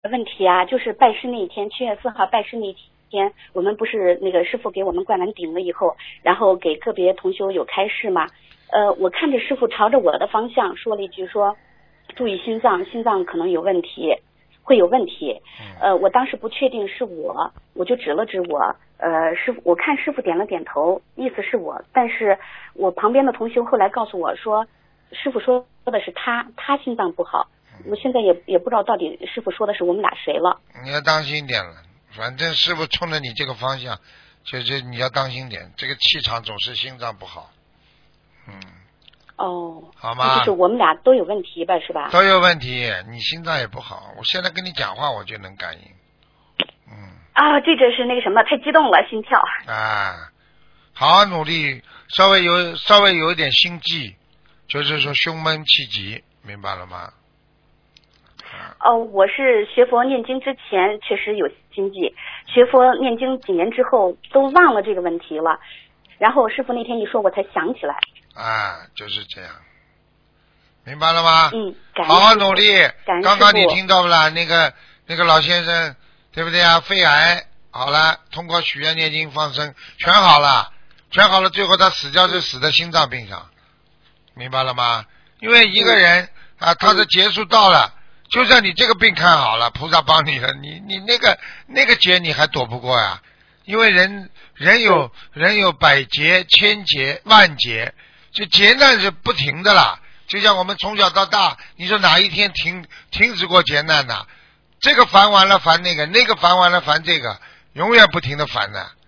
问题啊，就是拜师那一天，7月4号拜师那一天，我们不是那个师傅给我们灌完顶了以后，然后给个别同修有开示嘛。我看着师傅朝着我的方向说了一句说，注意心脏，心脏可能有问题，会有问题。我当时不确定是我就指了指我，师傅，我看师傅点了点头，意思是我，但是我旁边的同修后来告诉我说，师傅说的是他心脏不好。我现在也不知道到底师傅说的是我们俩谁了。 你要当心点了，反正师傅冲着你这个方向，就是你要当心点，这个气场总是心脏不好。 哦， 好吗？ 就是我们俩都有问题吧，是吧？ 都有问题，你心脏也不好。我现在跟你讲话，我就能感应。 这是那个什么，太激动了，心跳。 好好努力，稍微有一点心悸，就是说胸闷气急，明白了吗？ 我是学佛念经之前确实有心悸，学佛念经几年之后都忘了这个问题了，然后师傅那天一说，我才想起来。 就是这样，明白了吗？好好努力。刚刚你听到不啦？那个老先生，对不对啊？肺癌好了，通过许愿念经放生，全好了，最后他死掉就死在心脏病上，明白了吗？因为一个人他的劫数到了。就算你这个病看好了，菩萨帮你了，你那个劫你还躲不过呀？因为人有百劫、千劫、万劫，就劫难是不停的啦。就像我们从小到大，你说哪一天停止过劫难呢？这个烦完了烦那个，那个烦完了烦这个，永远不停的烦的。